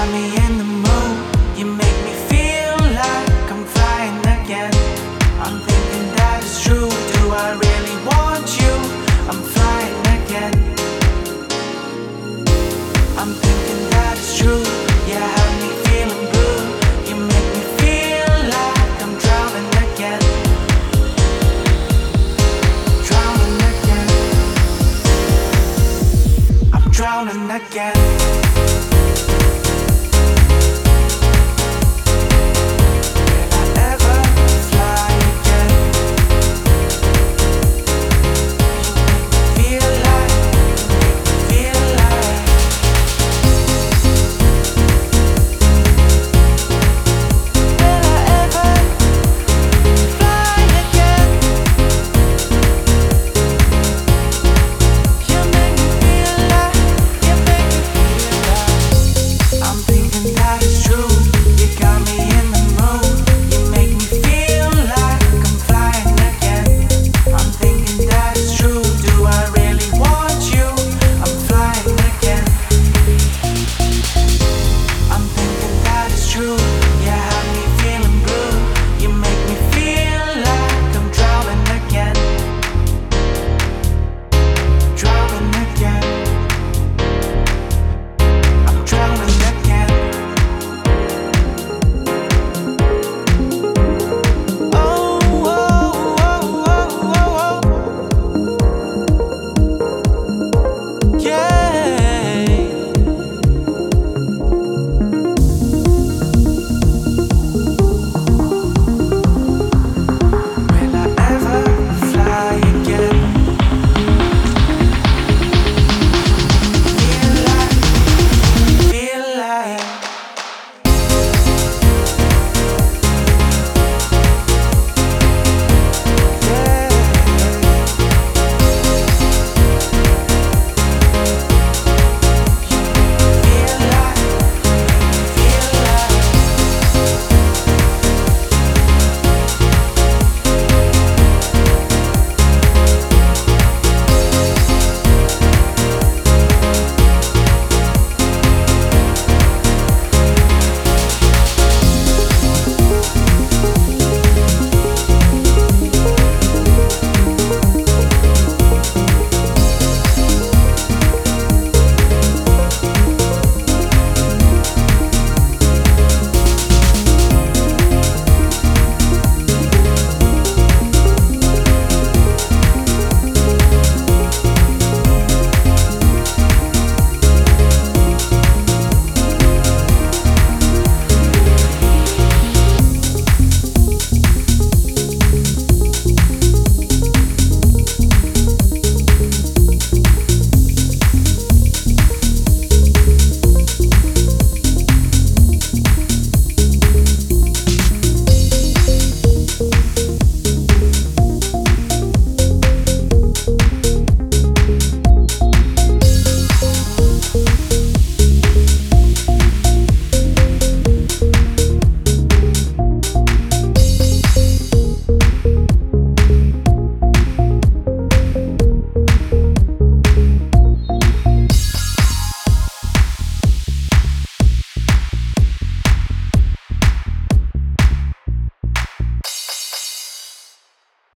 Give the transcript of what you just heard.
got me in the mood. You make me feel like I'm flying again. I'm thinking that it's true. Do I really want you? I'm flying again. I'm thinking that it's true. Yeah, have me feeling blue. You make me feel like I'm drowning again. Drowning again. I'm drowning again.